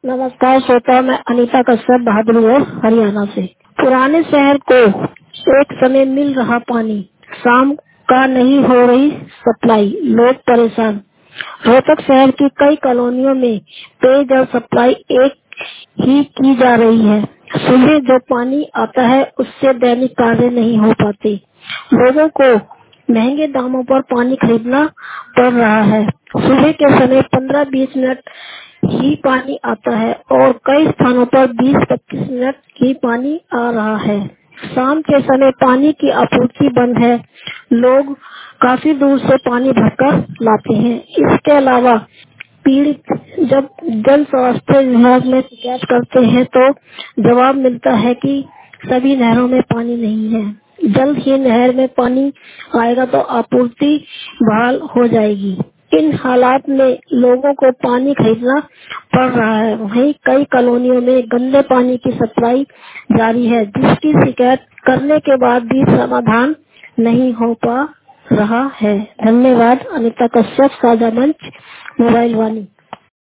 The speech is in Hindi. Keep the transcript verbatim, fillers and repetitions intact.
नमस्कार श्रोता, मैं अनीता कश्यप बहादुरगढ़ हरियाणा से। पुराने शहर को एक समय मिल रहा पानी, शाम का नहीं हो रही सप्लाई, लोग परेशान। रोहतक शहर की कई कॉलोनियों में पेयजल सप्लाई एक ही की जा रही है। सुबह जो पानी आता है उससे दैनिक कार्य नहीं हो पाते। लोगों को महंगे दामों पर पानी खरीदना पड़ रहा है। सुबह के समय पंद्रह बीस मिनट ही पानी आता है और कई स्थानों पर बीस पच्चीस मिनट ही पानी आ रहा है। शाम के समय पानी की आपूर्ति बंद है। लोग काफी दूर से पानी भरकर लाते हैं। इसके अलावा पीड़ित जब जल स्वास्थ्य विभाग में शिकायत करते हैं तो जवाब मिलता है कि सभी नहरों में पानी नहीं है। जल्द ही नहर में पानी आएगा तो आपूर्ति बहाल हो जाएगी। इन हालात में लोगों को पानी खरीदना पड़ रहा है। वहीं कई कॉलोनियों में गंदे पानी की सप्लाई जारी है, जिसकी शिकायत करने के बाद भी समाधान नहीं हो पा रहा है। धन्यवाद। अनीता कश्यप, साझा मंच, मोबाइल वाणी।